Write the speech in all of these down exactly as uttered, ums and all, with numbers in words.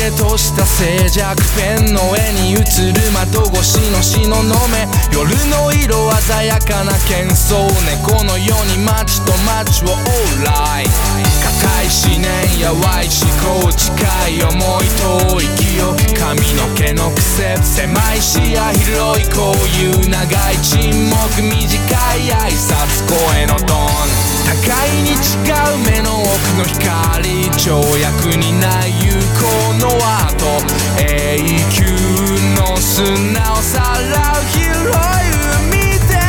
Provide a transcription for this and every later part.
れとした静寂ペンの絵に映る窓越しの東雲、夜の色鮮やかな喧騒、猫のように街と街を往来、固い思念やわい思考、近い思い遠い記憶、髪の毛の癖、狭い視野広いこういう長い沈黙、短い挨拶声のトーン、互いに違う目の奥の光、跳躍にない有効のアート、永久の砂をさらう広い海で、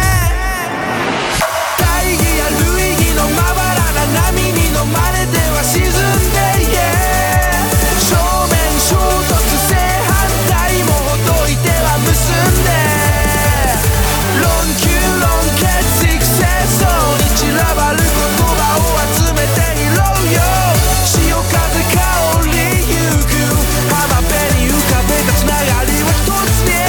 大義や類義のまばらな波に飲まれては沈んで、yeah、正面衝突正反対もほどいては結んで、論球論決育成そうに散らばる言葉を集めて拾うよ、潮風香りゆく浜辺に浮かべたつながりは一つに、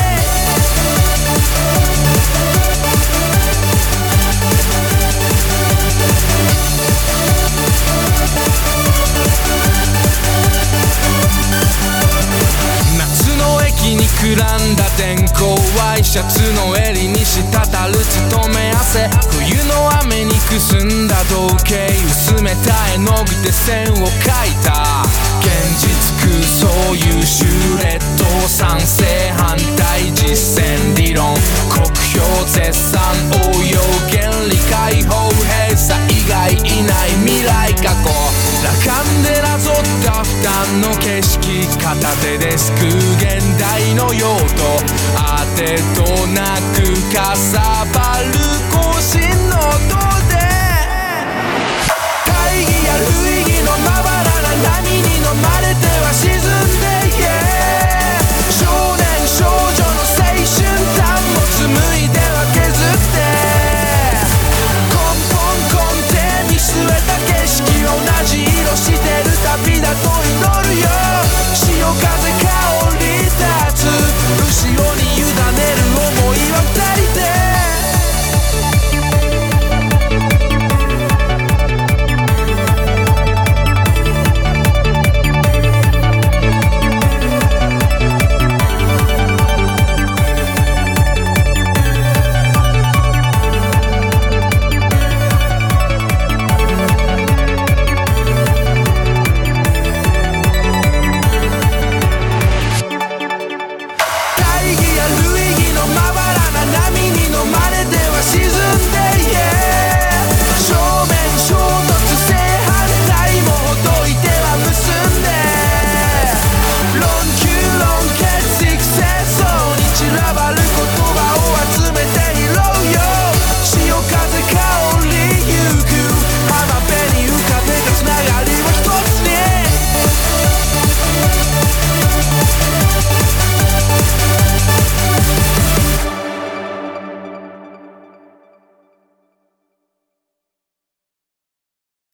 夏の駅にくらんだ天候、ワイシャツの襟に滴る勤め汗、冬の雨にくすんだ時計、薄めた絵の具で線を描いた、現実空想優秀劣等賛成反対実践理論国評絶賛応用原理解放閉鎖以外いない未来過去、羅漢でなぞった負担の景色、片手で救う現代の用途、当てとなくかさばる